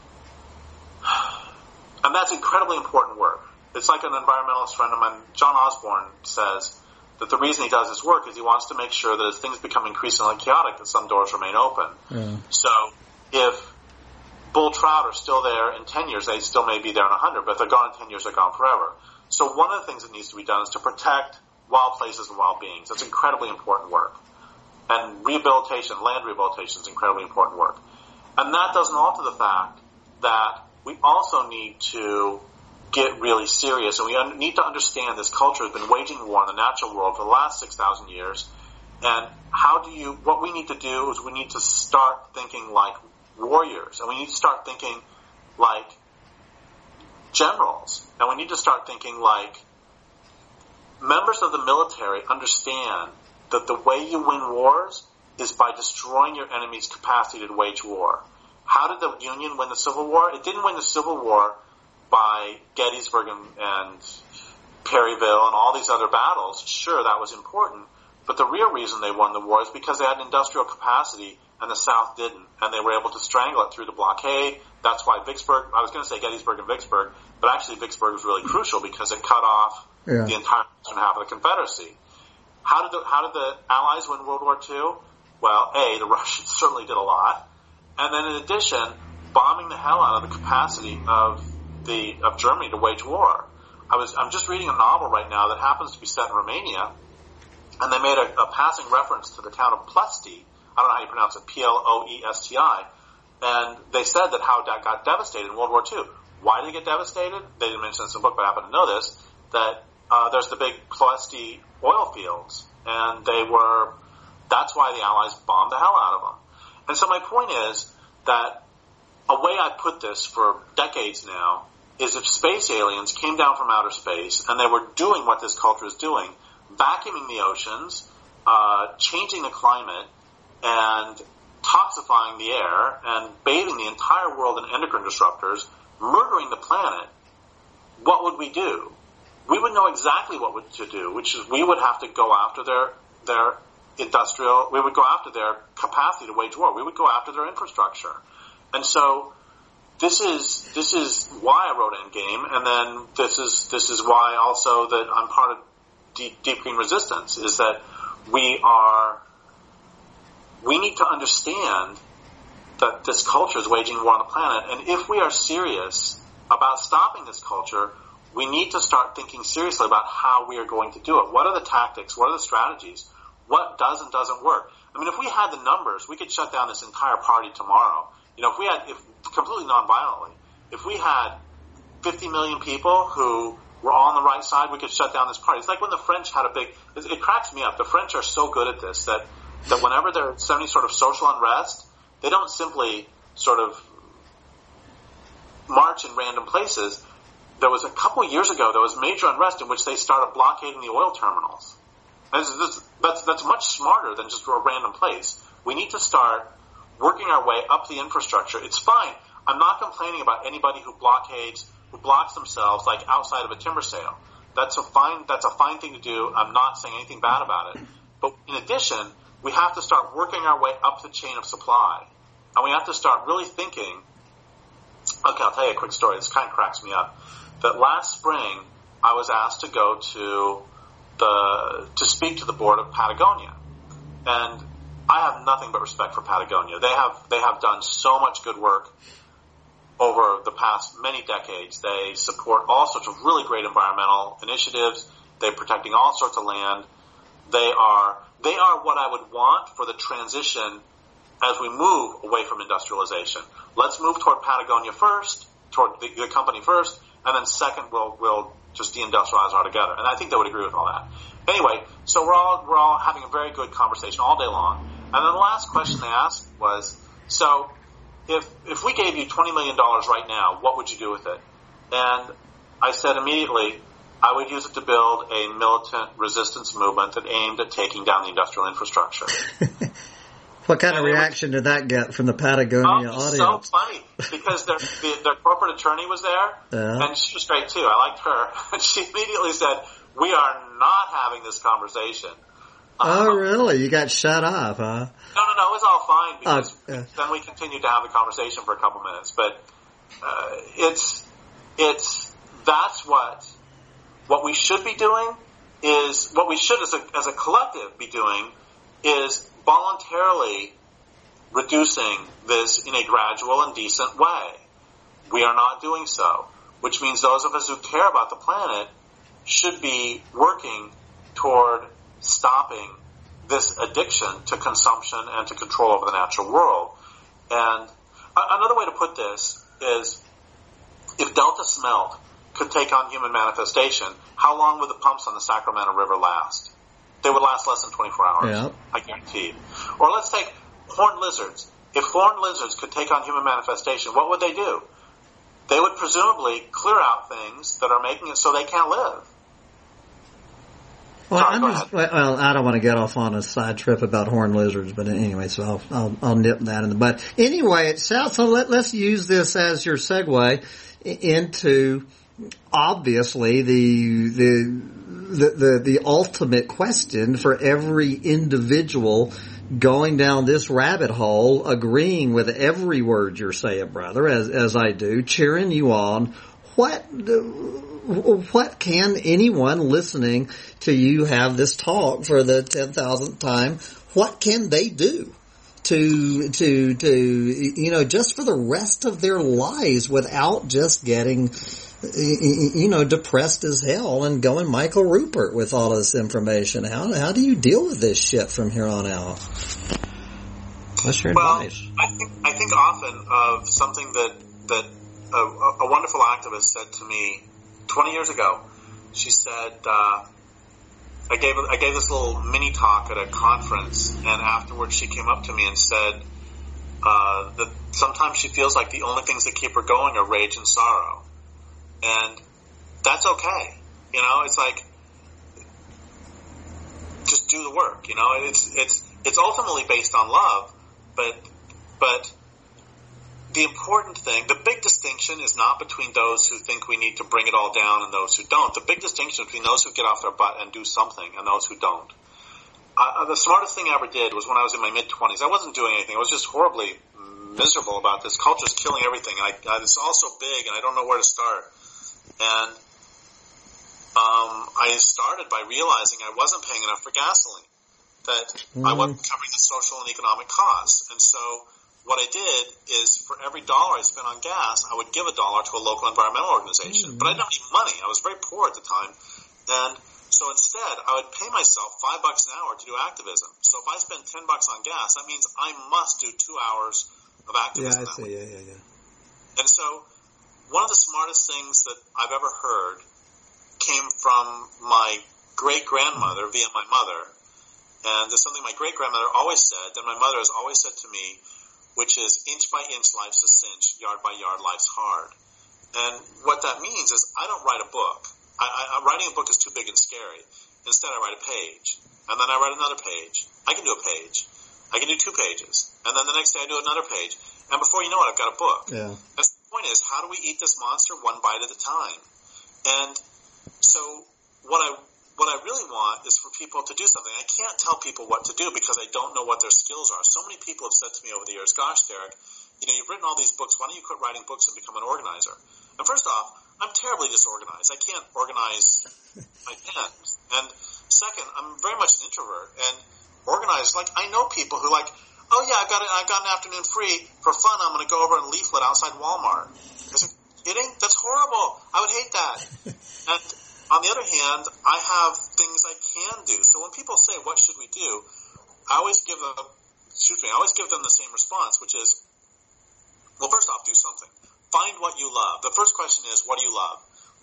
and that's incredibly important work. It's like an environmentalist friend of mine, John Osborne, says that the reason he does his work is he wants to make sure that as things become increasingly chaotic, that some doors remain open. Mm. So if bull trout are still there in ten years, they still may be there in one hundred, but if they're gone in ten years, they're gone forever. So one of the things that needs to be done is to protect wild places and wild beings. That's incredibly important work. And rehabilitation, land rehabilitation is incredibly important work. And that doesn't alter the fact that we also need to get really serious, and we un- need to understand this culture has been waging war in the natural world for the last six thousand years. And how do you, what we need to do is we need to start thinking like warriors, and we need to start thinking like generals, and we need to start thinking like members of the military understand that the way you win wars is by destroying your enemy's capacity to wage war. How did the Union win the Civil War? It didn't win the Civil War by Gettysburg and, and Perryville and all these other battles. Sure, that was important, but the real reason they won the war is because they had an industrial capacity and the South didn't, and they were able to strangle it through the blockade. That's why Vicksburg, I was going to say Gettysburg and Vicksburg, but actually Vicksburg was really crucial because it cut off yeah. the entire western half of the Confederacy. How did the, how did the Allies win World War Two? Well, A, the Russians certainly did a lot, and then in addition, bombing the hell out of the capacity of the of Germany to wage war. I was I'm just reading a novel right now that happens to be set in Romania, and they made a, a passing reference to the town of Ploesti. I don't know how you pronounce it, P L O E S T I, and they said that how that got devastated in World War Two. Why did it get devastated? They didn't mention this in the book, but I happen to know this, that uh, there's the big Ploesti oil fields, and they were, that's why the Allies bombed the hell out of them. And so my point is that a way I put this for decades now is if space aliens came down from outer space and they were doing what this culture is doing, vacuuming the oceans, uh, changing the climate, and toxifying the air, and bathing the entire world in endocrine disruptors, murdering the planet, what would we do? We would know exactly what to do, which is we would have to go after their their industrial, we would go after their capacity to wage war. We would go after their infrastructure. And so this is this is why I wrote Endgame, and then this is this is why also that I'm part of Deep, Deep Green Resistance, is that we are we need to understand that this culture is waging war on the planet, and if we are serious about stopping this culture, we need to start thinking seriously about how we are going to do it. What are the tactics? What are the strategies? What does and doesn't work? I mean, if we had the numbers, we could shut down this entire party tomorrow. You know, if we had, if completely nonviolently, if we had fifty million people who were all on the right side, we could shut down this party. It's like when the French had a big, it, it cracks me up. The French are so good at this that, that whenever there's any sort of social unrest, they don't simply sort of march in random places. There was a couple of years ago, there was major unrest in which they started blockading the oil terminals. And this, this, that's, that's much smarter than just a random place. We need to start working our way up the infrastructure. It's fine. I'm not complaining about anybody who blockades, who blocks themselves like outside of a timber sale. That's a fine, that's a fine thing to do. I'm not saying anything bad about it. But in addition, we have to start working our way up the chain of supply. And we have to start really thinking, okay, I'll tell you a quick story. This kind of cracks me up. That last spring, I was asked to go to the, to speak to the board of Patagonia. And I have nothing but respect for Patagonia. They have, they have done so much good work over the past many decades. They support all sorts of really great environmental initiatives. They're protecting all sorts of land. They are, they are what I would want for the transition as we move away from industrialization. Let's move toward Patagonia first, toward the, the company first, and then second, we'll we'll just deindustrialize altogether. And I think they would agree with all that. Anyway, so we're all we're all having a very good conversation all day long. And then the last question they asked was, so if if we gave you twenty million dollars right now, what would you do with it? And I said immediately, I would use it to build a militant resistance movement that aimed at taking down the industrial infrastructure. What kind and of reaction was, did that get from the Patagonia oh, audience? So funny, because their, the, their corporate attorney was there, yeah. and she was great too. I liked her. And she immediately said, we are not having this conversation. Oh, um, really? You got shut off, huh? No, no, no, it was all fine, because uh, yeah. then we continued to have the conversation for a couple minutes. But uh, it's, it's, that's what, what we should be doing is, what we should as a, as a collective be doing is voluntarily reducing this in a gradual and decent way. We are not doing so, which means those of us who care about the planet should be working toward stopping this addiction to consumption and to control over the natural world. And another way to put this is, if Delta Smelt could take on human manifestation, how long would the pumps on the Sacramento River last? They would last less than twenty-four hours, yeah. I guarantee. Or let's take horned lizards. If horned lizards could take on human manifestation, what would they do? They would presumably clear out things that are making it so they can't live. Well, Sorry, I'm go just, ahead. well, I don't want to get off on a side trip about horned lizards, but anyway, so I'll, I'll, I'll nip that in the bud. Anyway, it sounds, so let, let's use this as your segue into, obviously, the, the, the, the, the ultimate question for every individual going down this rabbit hole, agreeing with every word you're saying, brother, as, as I do, cheering you on. What, what can anyone listening to you have this talk for the ten thousandth time, what can they do to, to, to, you know, just for the rest of their lives without just getting, you know, depressed as hell and going Michael Rupert with all of this information? How, how do you deal with this shit from here on out? What's your well, advice? I think, I think often of something that, that a, a wonderful activist said to me twenty years ago. She said, uh, I gave I gave this little mini talk at a conference, and afterwards she came up to me and said uh, that sometimes she feels like the only things that keep her going are rage and sorrow, and that's okay. You know, it's like, just do the work. You know, it's it's it's ultimately based on love, but but. The important thing, the big distinction is not between those who think we need to bring it all down and those who don't. The big distinction between those who get off their butt and do something and those who don't. Uh, the smartest thing I ever did was when I was in my mid-twenties. I wasn't doing anything. I was just horribly miserable about this. Culture's killing everything. I, I, it's all so big, and I don't know where to start. And um, I started by realizing I wasn't paying enough for gasoline, that mm. I wasn't covering the social and economic costs. And so what I did is, for every dollar I spent on gas, I would give a dollar to a local environmental organization. Mm-hmm. But I didn't have any money. I was very poor at the time. And so instead, I would pay myself five bucks an hour to do activism. So if I spend ten bucks on gas, that means I must do two hours of activism. Yeah, I see. Yeah, yeah, yeah. And so one of the smartest things that I've ever heard came from my great-grandmother via my mother. And there's something my great-grandmother always said, that my mother has always said to me, which is, inch by inch, life's a cinch, yard by yard, life's hard. And what that means is, I don't write a book. I, I, writing a book is too big and scary. Instead, I write a page. And then I write another page. I can do a page. I can do two pages. And then the next day I do another page. And before you know it, I've got a book. Yeah. That's the point is, how do we eat this monster one bite at a time? And so what I What I really want is for people to do something. I can't tell people what to do because I don't know what their skills are. So many people have said to me over the years, gosh, Derek, you know, you've written all these books. Why don't you quit writing books and become an organizer? And first off, I'm terribly disorganized. I can't organize my pens. And second, I'm very much an introvert. And organized, like, I know people who like, oh yeah, I've got, a, I've got an afternoon free. For fun, I'm going to go over and leaflet outside Walmart. I said, kidding? That's horrible. I would hate that. And on the other hand, I have things I can do. So when people say, what should we do? I always give them, excuse me, I always give them the same response, which is, well, first off, do something. Find what you love. The first question is, what do you love?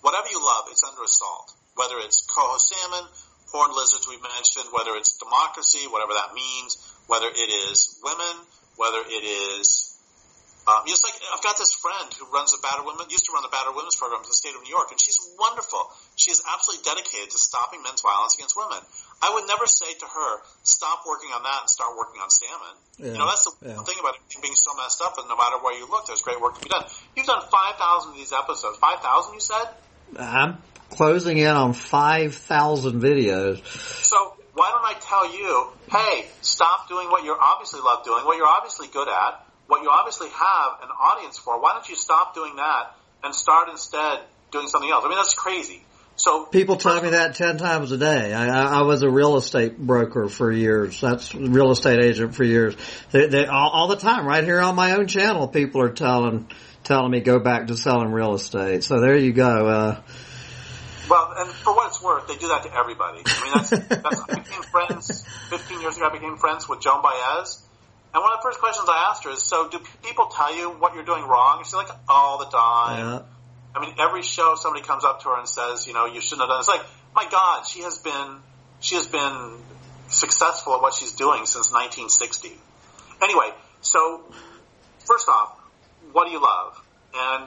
whatever you love, it's under assault. Whether it's coho salmon, horned lizards we mentioned, whether it's democracy, whatever that means, whether it is women, whether it is Um, just like I've got this friend who runs a battered women, used to run the battered women's program in the state of New York, and she's wonderful. She is absolutely dedicated to stopping men's violence against women. I would never say to her, stop working on that and start working on salmon. Yeah, you know, that's the yeah. thing about it being so messed up, and no matter where you look, there's great work to be done. You've done five thousand of these episodes. five thousand, you said? I'm closing in on five thousand videos. So why don't I tell you, hey, stop doing what you obviously love doing, what you're obviously good at, what you obviously have an audience for. Why don't you stop doing that and start instead doing something else? I mean, that's crazy. So people tell me that ten times a day. I, I, I was a real estate broker for years. That's a real estate agent for years. They, they all, all the time, right here on my own channel, people are telling telling me go back to selling real estate. So there you go. Uh, well, and for what it's worth, they do that to everybody. I mean, that's, that's I became friends fifteen years ago. I became friends with Joan Baez. And one of the first questions I asked her is, so do people tell you what you're doing wrong? And she's like, all the time. Yeah. I mean, every show somebody comes up to her and says, you know, you shouldn't have done this. It's like, my God, she has been, she has been successful at what she's doing since nineteen sixty. Anyway, so first off, what do you love? And,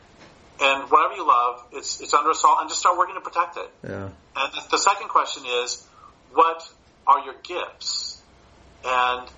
and whatever you love, it's, it's under assault, and just start working to protect it. Yeah. And the, the second question is, what are your gifts? And,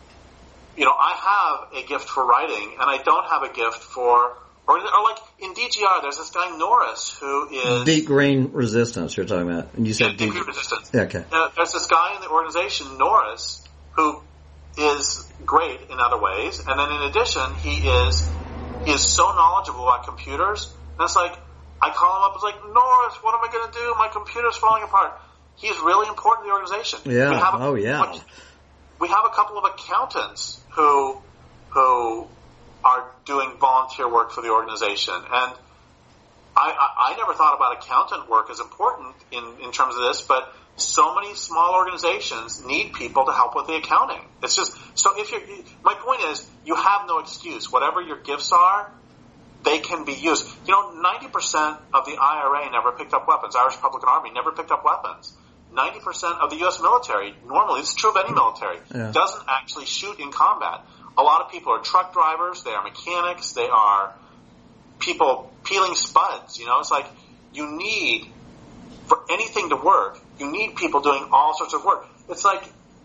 you know, I have a gift for writing, and I don't have a gift for, or, or like in D G R, there's this guy Norris who is Deep Green Resistance. You're talking about, and you said yeah, Deep Green Resistance. Yeah, okay. Uh, there's this guy in the organization Norris who is great in other ways, and then in addition, he is he is so knowledgeable about computers. And it's like I call him up, it's like, Norris, what am I going to do? My computer's falling apart. He's really important to the organization. Yeah. We have a, oh yeah. We have a couple of accountants who who are doing volunteer work for the organization, and I, I, I never thought about accountant work as important in, in terms of this, but so many small organizations need people to help with the accounting. It's just so if you're my point is you have no excuse. Whatever your gifts are, they can be used. You know, ninety percent of the I R A never picked up weapons. Irish Republican Army never picked up weapons. ninety percent of the U S military, normally, it's true of any military, yeah. doesn't actually shoot in combat. A lot of people are truck drivers, they are mechanics, they are people peeling spuds. You know, it's like you need, for anything to work, you need people doing all sorts of work. It's like,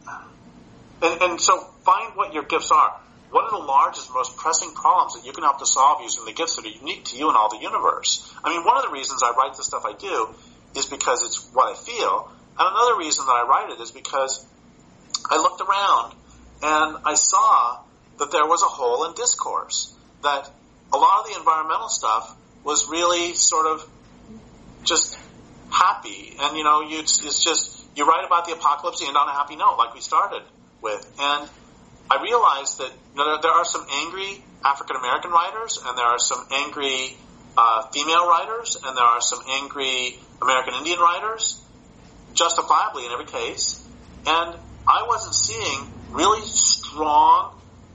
and, and so find what your gifts are. What are the largest, most pressing problems that you can help to solve using the gifts that are unique to you and all the universe? I mean, one of the reasons I write the stuff I do is because it's what I feel. And another reason that I write it is because I looked around and I saw that there was a hole in discourse, that a lot of the environmental stuff was really sort of just happy. And, you know, you, it's, it's just, you write about the apocalypse and end on a happy note like we started with. And I realized that you know, there, there are some angry African-American writers, and there are some angry uh, female writers, and there are some angry American Indian writers, justifiably in every case, and I wasn't seeing really strong,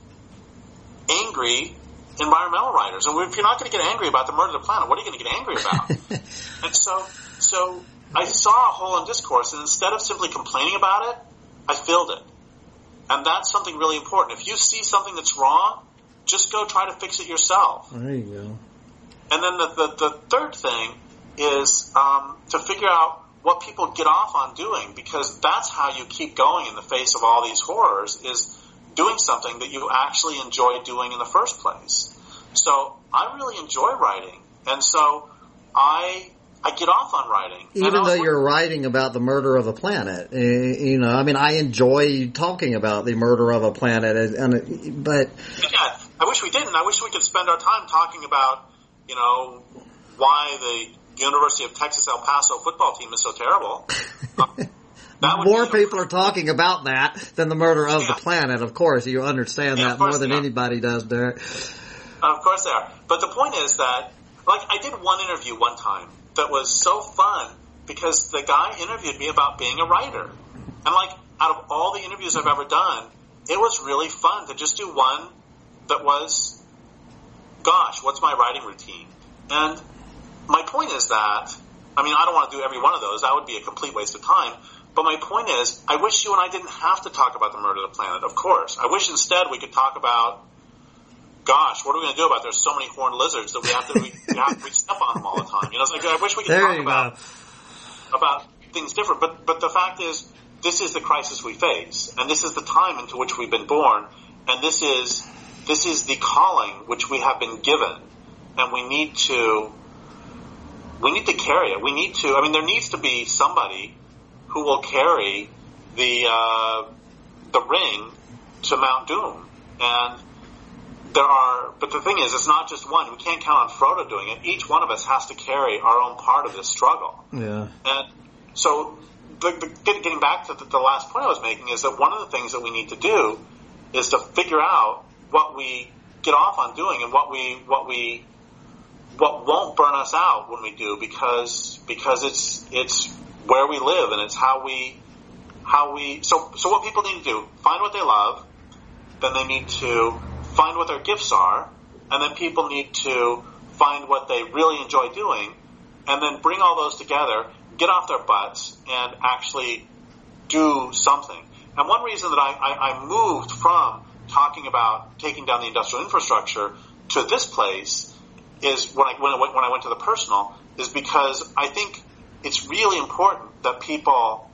angry environmental writers. And if you're not going to get angry about the murder of the planet, what are you going to get angry about? And so, so I saw a hole in discourse, and instead of simply complaining about it, I filled it. And that's something really important. If you see something that's wrong, just go try to fix it yourself. There you go. And then the, the, the third thing is um, to figure out what people get off on doing, because that's how you keep going in the face of all these horrors, is doing something that you actually enjoy doing in the first place. So I really enjoy writing, and so I I get off on writing. Even though you're writing about the murder of a planet, you know, I mean, I enjoy talking about the murder of a planet, and but yeah, I wish we didn't. I wish we could spend our time talking about, you know, why the University of Texas El Paso football team is so terrible. Uh, that would more be people are talking about that than the murder of yeah. the planet. Of course, you understand yeah, that more than anybody does, Derek. Of course they are. But the point is that, like, I did one interview one time that was so fun because the guy interviewed me about being a writer. And, like, out of all the interviews I've ever done, it was really fun to just do one that was, gosh, what's my writing routine? And my point is that, I mean, I don't want to do every one of those. That would be a complete waste of time. But my point is, I wish you and I didn't have to talk about the murder of the planet, of course. I wish instead we could talk about, gosh, what are we going to do about it? There's so many horned lizards that we have to, we, we, have, we step on them all the time. You know, it's like, I wish we could there talk about, about things different. But, but the fact is, this is the crisis we face, and this is the time into which we've been born, and this is, this is the calling which we have been given, and we need to, we need to carry it. We need to, I mean, there needs to be somebody who will carry the, uh, the ring to Mount Doom. And there are, but the thing is, it's not just one. We can't count on Frodo doing it. Each one of us has to carry our own part of this struggle. Yeah. And so, the, the, getting back to the, the last point I was making is that one of the things that we need to do is to figure out what we get off on doing and what we, what we, what won't burn us out when we do, because, because it's, it's where we live and it's how we, how we, so, so what people need to do, find what they love, then they need to find what their gifts are, and then people need to find what they really enjoy doing, and then bring all those together, get off their butts, and actually do something. And one reason that I, I, I moved from talking about taking down the industrial infrastructure to this place is when I, when I, went, when I went to the personal, is because I think it's really important that people,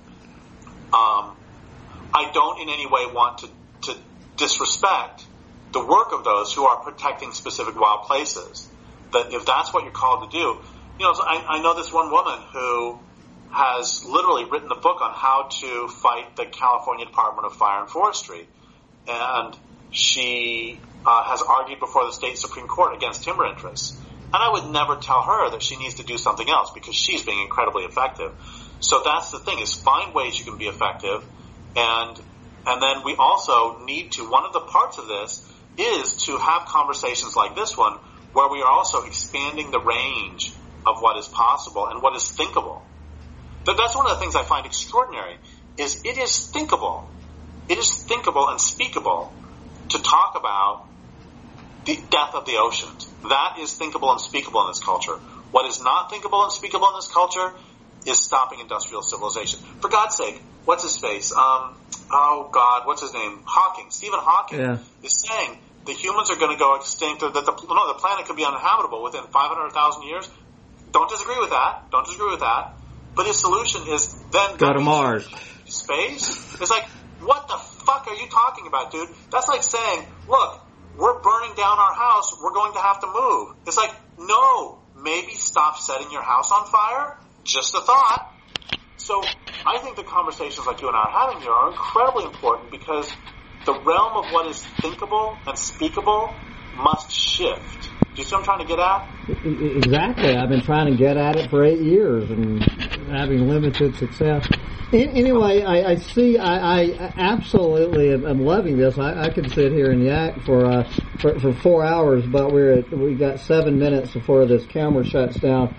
um, I don't in any way want to, to disrespect the work of those who are protecting specific wild places. That if that's what you're called to do, you know, so I, I know this one woman who has literally written a book on how to fight the California Department of Fire and Forestry, and she uh, has argued before the state Supreme Court against timber interests. And I would never tell her that she needs to do something else because she's being incredibly effective. So that's the thing, is find ways you can be effective, and and then we also need to, one of the parts of this is to have conversations like this one where we are also expanding the range of what is possible and what is thinkable. But that's one of the things I find extraordinary, is it is thinkable. It is thinkable and speakable to talk about the death of the oceans. That is thinkable and speakable in this culture. What is not thinkable and speakable in this culture is stopping industrial civilization. For God's sake, what's his face? Um, oh, God, what's his name? Hawking. Stephen Hawking yeah. is saying the humans are going to go extinct, or that the, no, the planet could be uninhabitable within five hundred thousand years. Don't disagree with that. Don't disagree with that. But his solution is then go to Mars. Space? It's like, what the fuck are you talking about, dude? That's like saying, look, we're burning down our house, we're going to have to move. It's like, no, maybe stop setting your house on fire. Just a thought. So I think the conversations like you and I are having here are incredibly important, because the realm of what is thinkable and speakable must shift. Do you see what I'm trying to get at? Exactly. I've been trying to get at it for eight years and having limited success. Anyway, I, I see. I, I absolutely am, am loving this. I, I could sit here and yak for, uh, for for four hours, but we're at, we got seven minutes before this camera shuts down.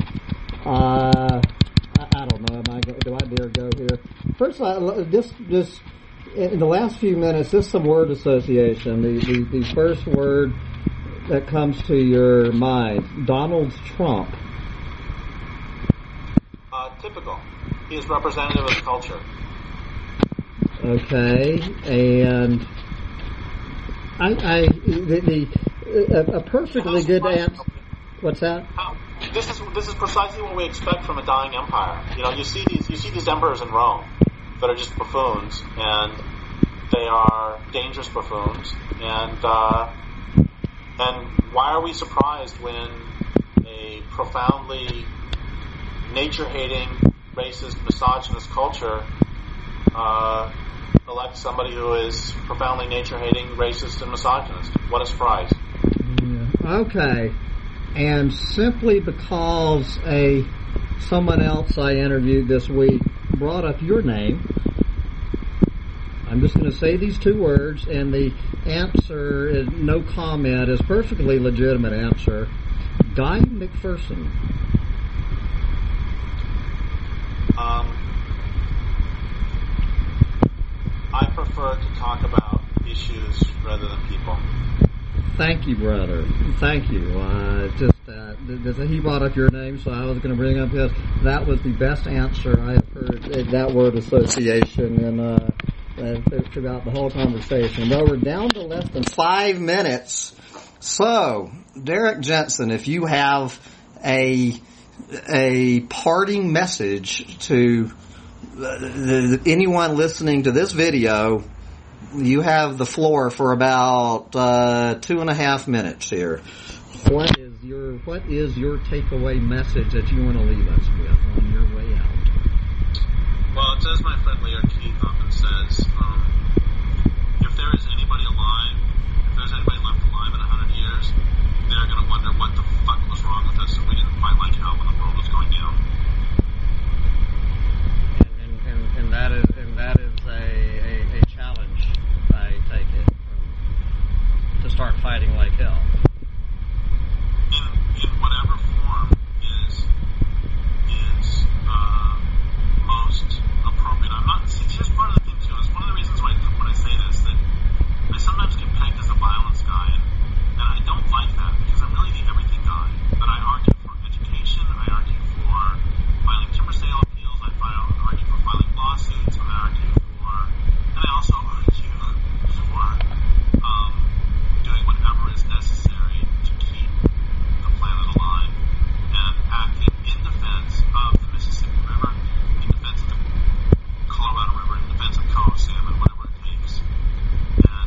Uh, I, I don't know. Am I do I dare go here? First, I, just just in the last few minutes, just some word association. The the, the first word that comes to your mind: Donald Trump. Uh, typical. He is representative of culture. Okay, and I, I the, the a, a perfectly good answer. What's that? How, this is this is precisely what we expect from a dying empire. You know, you see these you see these emperors in Rome that are just buffoons, and they are dangerous buffoons. And uh, and why are we surprised when a profoundly nature-hating, racist, misogynist culture uh, elects somebody who is profoundly nature-hating, racist, and misogynist? What a surprise! Yeah. Okay. And simply because a someone else I interviewed this week brought up your name, I'm just going to say these two words, and the answer is no comment, is perfectly legitimate answer. Guy McPherson. Um, I prefer to talk about issues rather than people. Thank you, brother. Thank you. Uh, just uh, he brought up your name, so I was going to bring up his. That was the best answer I have heard, that word association, and uh, throughout the whole conversation. Well, we're down to less than five minutes. So, Derrick Jensen, if you have a a parting message to the, the, anyone listening to this video, you have the floor for about uh, two and a half minutes here. What is your what is your takeaway message that you want to leave us with on your way out? Well, it's as my friend Leo Keith often says, um, if there is anybody alive, if there's anybody left alive in a hundred years, they're going to wonder what the fuck was wrong with us and we didn't fight like hell when the world was going down. And, and, and, and that is and that is a, a, a challenge, I take it, to start fighting like hell. In, in whatever form is is uh, most appropriate. I'm not. See, here's part of the thing too. Is one of the reasons why when I say this that I sometimes get pegged as a violence guy, and, and I don't like that because I'm really the everything guy. That I argue for education, I argue for filing timber sale appeals, I file, argue for filing lawsuits, I argue for, and I also argue for um, doing whatever is necessary to keep the planet alive and acting in defense of the Mississippi River, in defense of the Colorado River, in defense of coho salmon, whatever it takes. And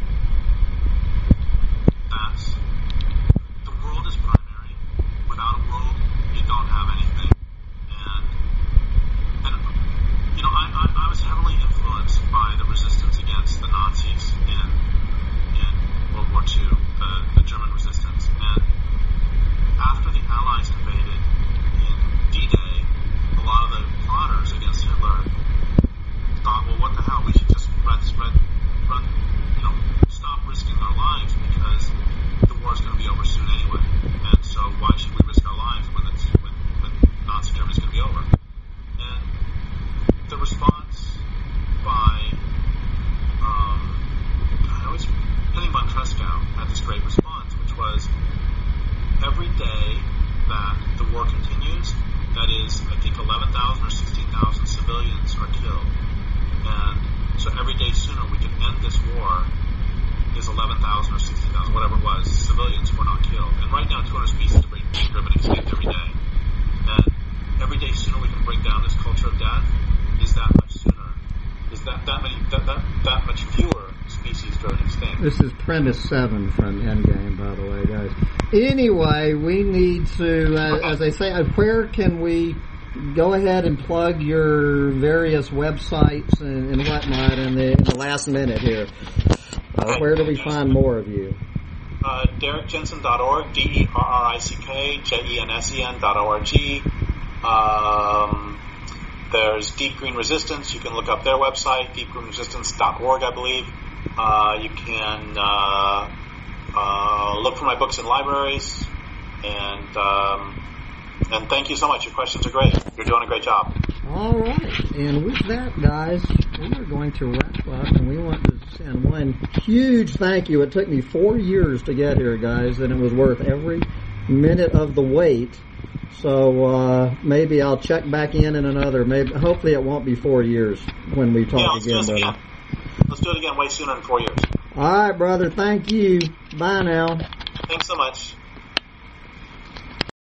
that's, the world is primary. Without a world, you don't have anything. And, and you know, I, I, I was heavily influenced by the resistance against the Nazis in, in World War Two, the, the German resistance. And after the Allies invaded in D-Day, a lot of the plotters against Hitler thought, well, what the hell, we should just run, run, run, you know, stop risking our lives because the war's going to be over soon anyway. And so why should we risk our lives when it's when, when Nazi Germany's going to be over? And the response by um, I always Henning von Tresckow had this great response, which was every day that the war continues, that is, I think eleven thousand or sixteen thousand civilians are killed. And so every day sooner we can end this war is eleven thousand or sixteen thousand, whatever it was, civilians were not killed. And right now two hundred species are being driven extinct every day. And every day sooner we can bring down this culture of death is that much sooner. Is that that many that that, that much fewer species driven extinct. This is premise seven from Endgame, by the way, guys. Anyway, we need to, uh, as I say, uh, where can we go ahead and plug your various websites and, and whatnot in the, in the last minute here? Uh, where do we find more of you? Uh, Derrick Jensen dot org, D E R R I C K J E N S E N dot O R G. Um, there's Deep Green Resistance. You can look up their website, deep green resistance dot org, I believe. Uh, you can uh, uh, look for my books in libraries. And um, and thank you so much. Your questions are great. You're doing a great job. All right. And with that, guys, we are going to wrap up, and we want to send one huge thank you. It took me four years to get here, guys, and it was worth every minute of the wait. So uh, maybe I'll check back in in another. Maybe, hopefully, it won't be four years when we talk yeah, let's again. Do this again. Let's do it again way sooner than four years. All right, brother. Thank you. Bye now. Thanks so much.